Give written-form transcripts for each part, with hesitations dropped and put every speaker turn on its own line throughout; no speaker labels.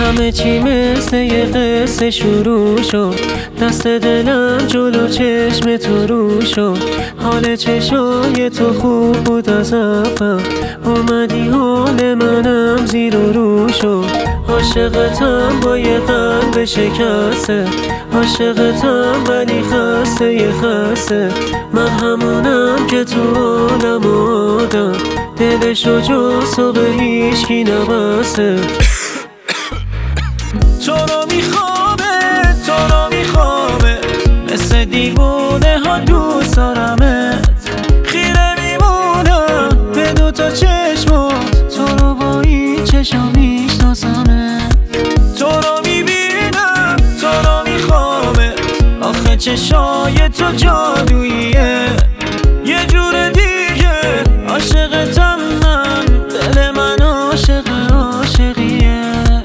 همه چی مثل یه قصه شروع شد، دست دلم جلو چشم تو رو شد. حال چشای تو خوب بود از اول، اومدی حال منم زیر و رو شد. عاشقتم با یه قلب شکسته، عاشقتم ولی خسته یه خسته. من همونم که تو عالم آدم، دلشو جز تو به هیچکی نبسته.
تو رو میخوامه مثل دیوونه ها دوست دارمت. خیره میمونم به دوتا چشمات، تو رو با این چشم میشناسمت. تو رو میبینم، تو رو میخوامه، آخه چشای تو جادوییه. یه جور دیگه عاشقتم من، دل من عاشق عاشقیه.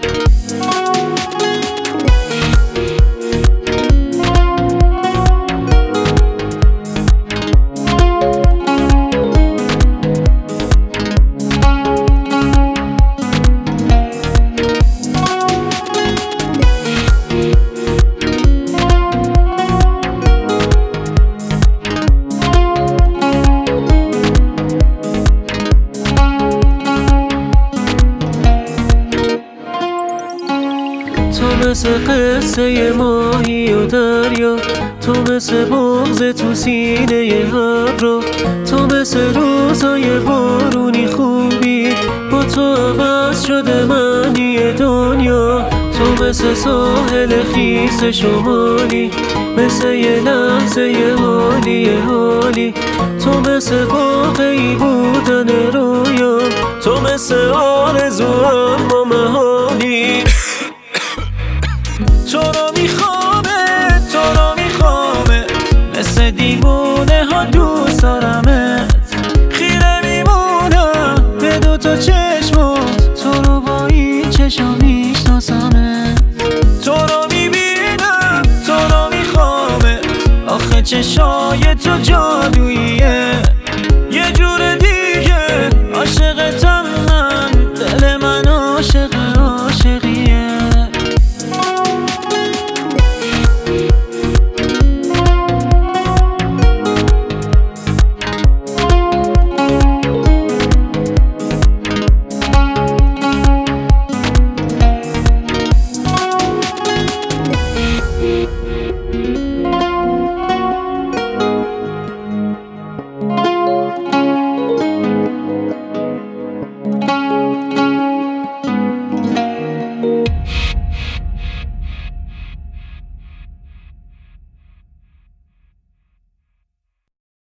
تو مثل قصه ماهی و دریا، تو مثل بغض تو سینه ابرا، تو مثل روزای بارونی خوبی، با تو عوض شده معنی دنیا. تو مثل ساحل خیس شمالی، مثل یه لحظه یه حالی. تو مثل واقعی بودن رویا، تو مثل آرزو اما محالی.
تو رو میخوامه مثل دیوونه ها دوست دارمت. خیره میمونم به دوتا چشمات، تو رو با این چشم میشناسمت. تو رو میبینم، تو رو میخوامه، آخه چشای تو جادوییه. یه جور دیگه عاشقتم من، دل من عاشق